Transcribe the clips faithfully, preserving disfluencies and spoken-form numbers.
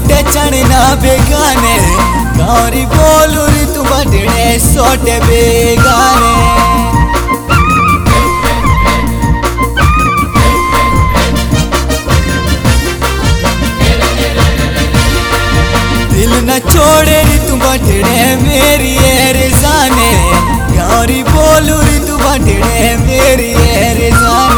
सोटे चढ़ना बेगाने गौरी बोलू ऋतु बटने सोटे बेगाने। दिल न छोड़े ऋतु बटने मेरी रिजाने गौरी बोलू ऋतु बटने मेरी रिजाने।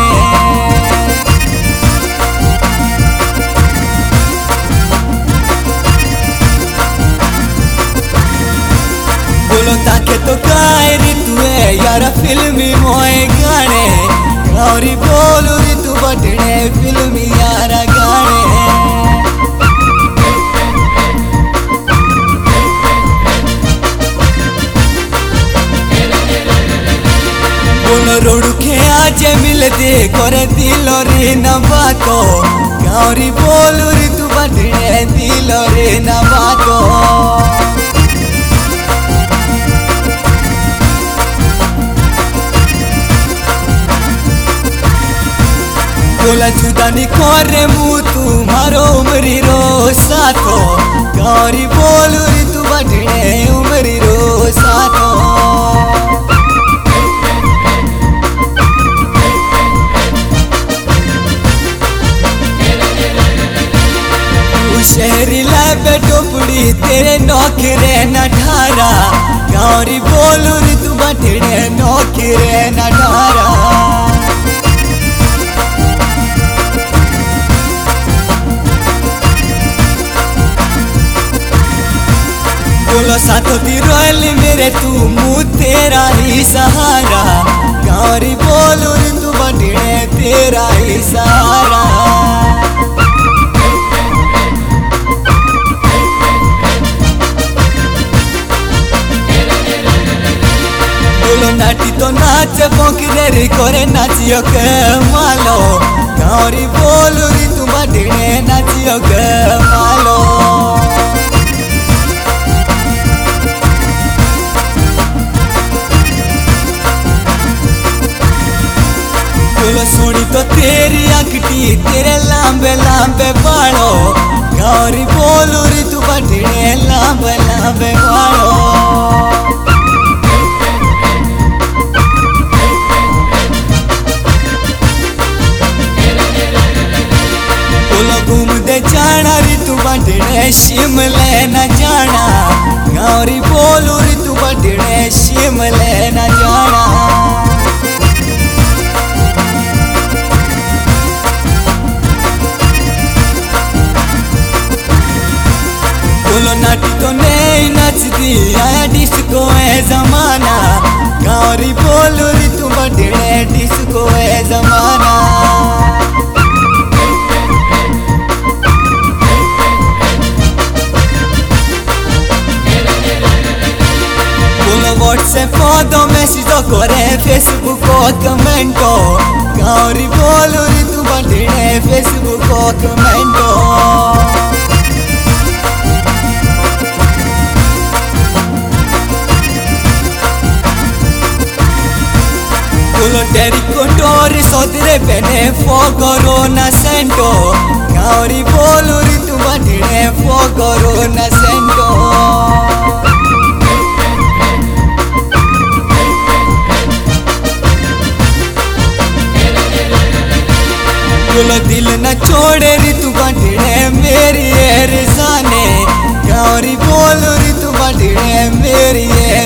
बोलो ताके तो गाए ऋतु है यार फिल्मी मोए गाने गौरी बोलू ऋतु बटने फिल्मी यार गाने। बोलो रोडू के आज मिलते करे दिलो रे न बातो गौरी बोलू ऋतु बटने दिलो रे न बातो। बोला जुदा नी करे मुँह तुम्हारो उमरी रो साथो गौरी बोलू ऋतु बटने उमरी रो साथो। शहरी लाबे टोपड़ी तेरे नौकरे न ढारा गौरी बोलू ऋतु बटने नौकरे न ढारा। बोलो साथो ती रोयली मेरे तू मुँह तेरा ही सहारा गौरी बोलू ऋतु बटने तेरा ही सहारा। बोलो नाटी तो नाच पोकरे रे करे नाचियो के मालो गौरी बोलू ऋतु बटने नाचियो के मालो। बोलो सोनी तो तेरी अंकटी तेरे लांबे लांबे बालों गौरी बोलू ऋतु बटने लांबे लांबे बालों। बोलो घूम दे जाना ऋतु बटने शिमले न जाना गौरी बोलू ऋतु बटने शिमले न जाना। बोलो नाटी तो नहीं नचती आया डिस्को है जमाना गौरी बोलू ऋतु बटने डिस्को है जमाना। बोलो व्हाट्सएप फोटो मैसेज करे फेसबुक को कमेंटो गौरी बोलू ऋतु बटने फेसबुक को कमेंटो। बोलो टेरी कोटोरी सोदरे बने फोगोरो न सेंटो गौरी बोलू ऋतु बटने फोगोरो न सेंटो। बोलो दिल न छोड़े ऋतु बटने मेरी रिजाने गौरी बोलू ऋतु बटने मेरी